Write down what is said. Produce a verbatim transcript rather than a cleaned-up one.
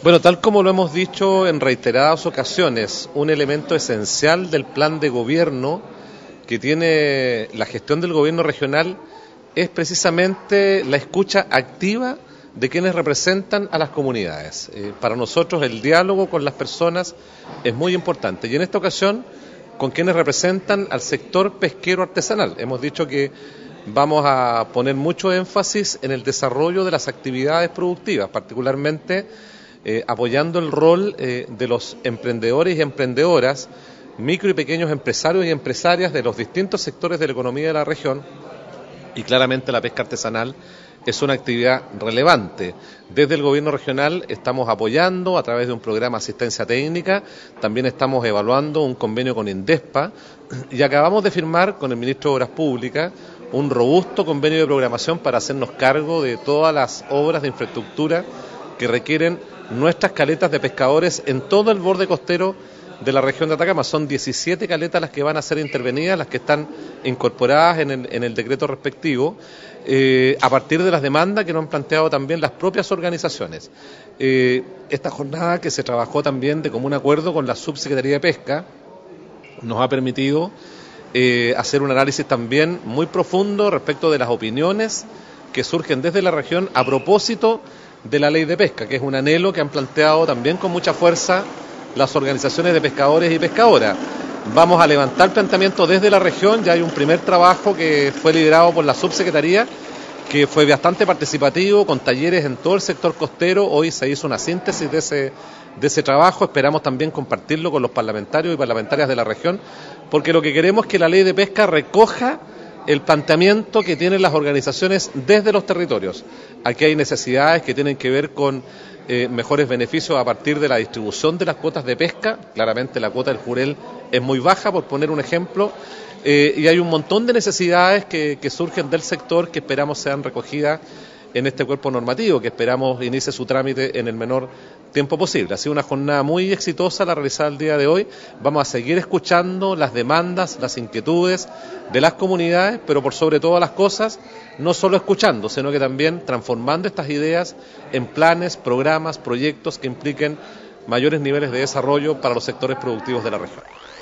Bueno, tal como lo hemos dicho en reiteradas ocasiones, un elemento esencial del plan de gobierno que tiene la gestión del gobierno regional es precisamente la escucha activa de quienes representan a las comunidades. Eh, para nosotros el diálogo con las personas es muy importante y en esta ocasión con quienes representan al sector pesquero artesanal. Hemos dicho que vamos a poner mucho énfasis en el desarrollo de las actividades productivas, particularmente eh, apoyando el rol eh, de los emprendedores y emprendedoras, micro y pequeños empresarios y empresarias de los distintos sectores de la economía de la región, y claramente la pesca artesanal es una actividad relevante. Desde el gobierno regional estamos apoyando a través de un programa de asistencia técnica, también estamos evaluando un convenio con INDESPA y acabamos de firmar con el ministro de Obras Públicas un robusto convenio de programación para hacernos cargo de todas las obras de infraestructura que requieren nuestras caletas de pescadores en todo el borde costero de la región de Atacama. Son diecisiete caletas las que van a ser intervenidas, las que están incorporadas en el, en el decreto respectivo, eh, a partir de las demandas que nos han planteado también las propias organizaciones. Eh, esta jornada, que se trabajó también de común acuerdo con la Subsecretaría de Pesca, nos ha permitido eh, hacer un análisis también muy profundo respecto de las opiniones que surgen desde la región a propósito de la ley de pesca, que es un anhelo que han planteado también con mucha fuerza las organizaciones de pescadores y pescadoras. Vamos a levantar planteamiento desde la región, ya hay un primer trabajo que fue liderado por la subsecretaría, que fue bastante participativo, con talleres en todo el sector costero. Hoy se hizo una síntesis de ese, de ese trabajo, esperamos también compartirlo con los parlamentarios y parlamentarias de la región, porque lo que queremos es que la ley de pesca recoja el planteamiento que tienen las organizaciones desde los territorios. Aquí hay necesidades que tienen que ver con eh, mejores beneficios a partir de la distribución de las cuotas de pesca. Claramente la cuota del jurel es muy baja, por poner un ejemplo, eh, y hay un montón de necesidades que, que surgen del sector que esperamos sean recogidas en este cuerpo normativo, que esperamos inicie su trámite en el menor tiempo posible. Ha sido una jornada muy exitosa la realizada el día de hoy. Vamos a seguir escuchando las demandas, las inquietudes de las comunidades, pero por sobre todas las cosas, no solo escuchando, sino que también transformando estas ideas en planes, programas, proyectos que impliquen mayores niveles de desarrollo para los sectores productivos de la región.